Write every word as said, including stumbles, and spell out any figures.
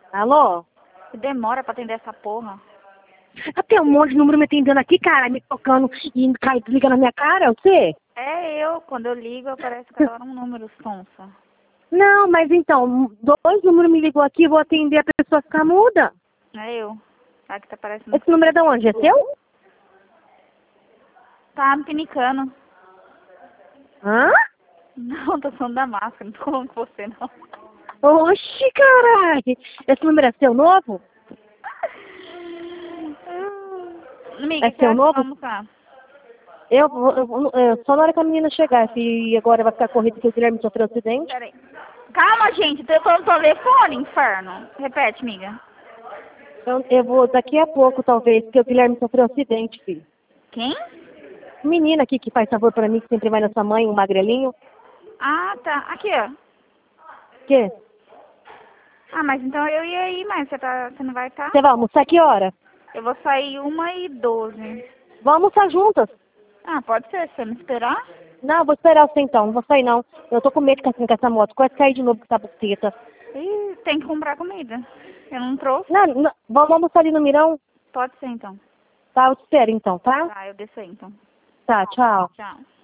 Alô? Que demora pra atender essa porra. Até um monte de número me atendendo aqui, cara, me tocando e cai, liga na minha cara, você? É eu, quando eu ligo, aparece cada hora um número sonsa. Não, mas então, dois números me ligou aqui, vou atender, a pessoa ficar muda. É eu. Sabe que tá parecendo... Esse número é de onde? É seu? Tá me pinicando. Hã? Não, tô falando da máscara, não tô falando com você, não. Oxi, caralho. Esse número é seu novo? Amiga, É que seu horas novo? vamos almoçar? Eu, vou- eu, vou- é, só na hora que a menina chegar, se agora vai ficar corrido que o Guilherme sofreu acidente. Peraí. Calma, gente, eu tô no telefone, inferno. Repete, amiga. Eu, eu vou daqui a pouco, talvez, porque o Guilherme sofreu acidente, filho. Quem? Menina aqui que faz favor pra mim, que sempre vai na sua mãe, um magrelinho. Ah, tá. Aqui, ó. Quê? Ah, mas então eu ia ir, mas você, tá, você não vai estar? Você vai almoçar que hora? Eu vou sair uma e doze. Vamos almoçar juntas. Ah, pode ser, se você me esperar. Não, eu vou esperar você então, não vou sair não. Eu tô com medo de com essa moto, quase cair de novo com essa buceta. Ih, tem que comprar comida. Eu não trouxe? Não, não, vamos almoçar ali no Mirão? Pode ser, então. Tá, eu te espero então, tá? Tá, eu desço aí, então. Tá, tchau. Tchau.